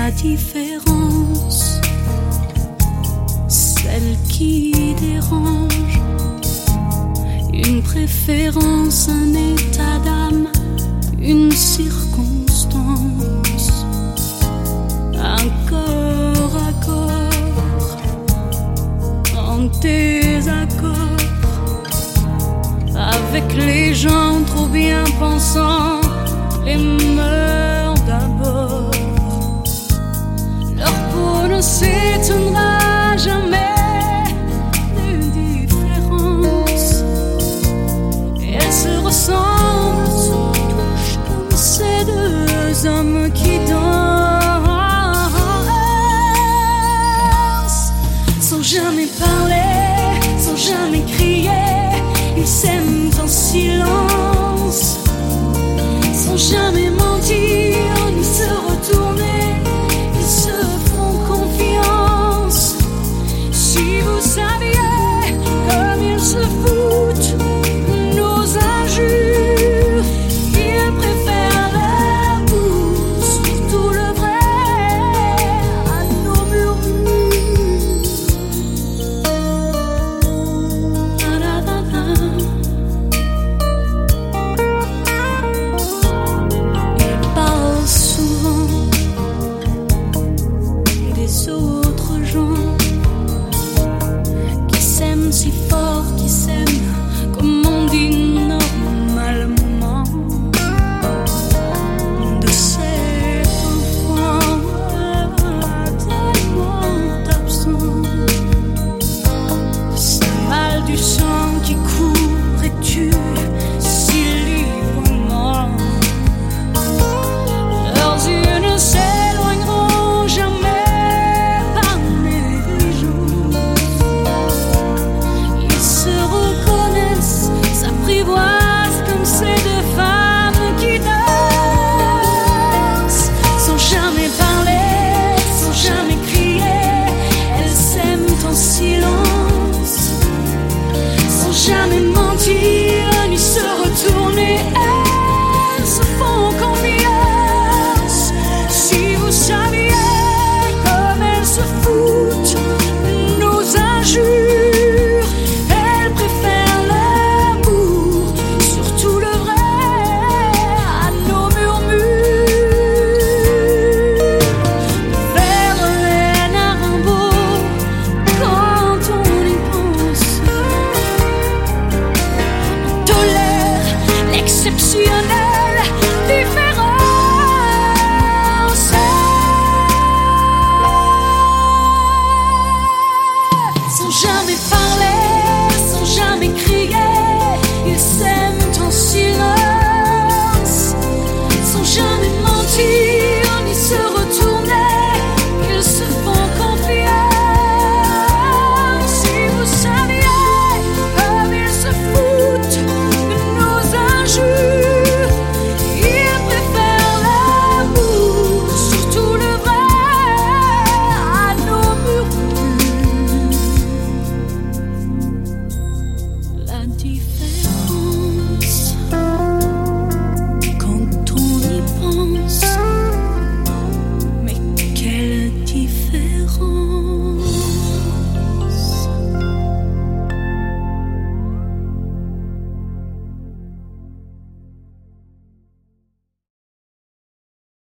la différence, celle qui dérange. Une préférence, un état d'âme, une circonstance, un corps à corps en désaccord avec les gens trop bien pensants, les mœurs d'abord. Leur peau ne s'étonnera jamais des différences, et elles se ressemblent, se touchent comme ces deux hommes qui dansent sans jamais parler, sans jamais crier. Ils s'aiment en silence, sans jamais mentir ni se retourner. Ils se font confiance. Si vous saviez comme ils se foutent de nos injures, ils préfèrent l'amour, surtout le vrai, à nos murmures. Ils parlent souvent des autres gens qui s'aiment si fort, qui s'aiment comme on dit normalement, de cet enfant tellement absent, de ce mal du sang qui court et tue si librement. Leurs yeux ne s'éloigneront jamais par négligence. Ils se reconnaissent, s'apprivoisent comme ces deux femmes qui dansent sans jamais parler, sans jamais crier. Elles s'aiment en silence, sans jamais mentir ni se retourner. Elles se font confiance. Si vous saviez comme elles se foutent de nos injures, elles préfèrent l'amour, surtout le vrai, à nos murmures. Vers les Narimbaud, quand on y pense, on tolère l'exceptionnelle différence. Sans jamais parler, sans jamais crier, ils s'aiment en silence, sans jamais mentir ni se retourner. Ils se font confiance. Si vous saviez comme ils se foutent de nos injures, ils préfèrent l'amour, surtout le vrai, à nos murmures. La différence, quand on y pense, mais quelle différence.